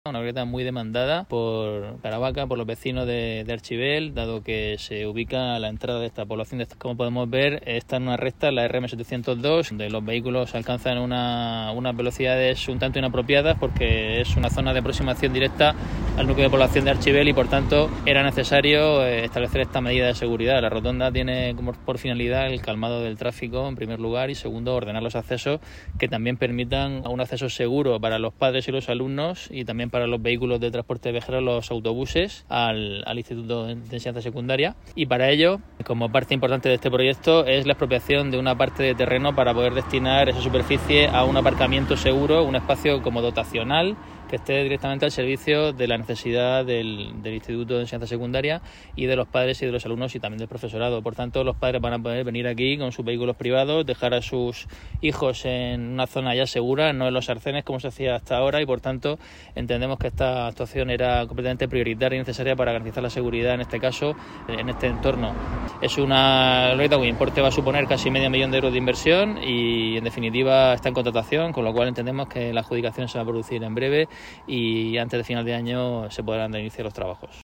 Una glorieta muy demandada por Caravaca, por los vecinos de Archibel, dado que se ubica a la entrada de esta población. Como podemos ver, está en una recta, la RM702, donde los vehículos alcanzan unas velocidades un tanto inapropiadas porque es una zona de aproximación directa al núcleo de población de Archibel y por tanto era necesario establecer esta medida de seguridad. La rotonda tiene como por finalidad el calmado del tráfico en primer lugar y segundo ordenar los accesos que también permitan un acceso seguro para los padres y los alumnos y también para los vehículos de transporte de viajeros, los autobuses, al Instituto de Enseñanza Secundaria. Y para ello, como parte importante de este proyecto, es la expropiación de una parte de terreno para poder destinar esa superficie a un aparcamiento seguro, un espacio como dotacional que esté directamente al servicio de la necesidad del Instituto de Enseñanza Secundaria y de los padres y de los alumnos y también del profesorado. Por tanto, los padres van a poder venir aquí con sus vehículos privados, dejar a sus hijos en una zona ya segura, no en los arcenes como se hacía hasta ahora y por tanto entendemos que esta actuación era completamente prioritaria y necesaria para garantizar la seguridad en este caso, en este entorno. Es una glorieta cuyo importe va a suponer casi medio millón de euros de inversión y en definitiva está en contratación, con lo cual entendemos que la adjudicación se va a producir en breve y antes de final de año se podrán iniciar los trabajos.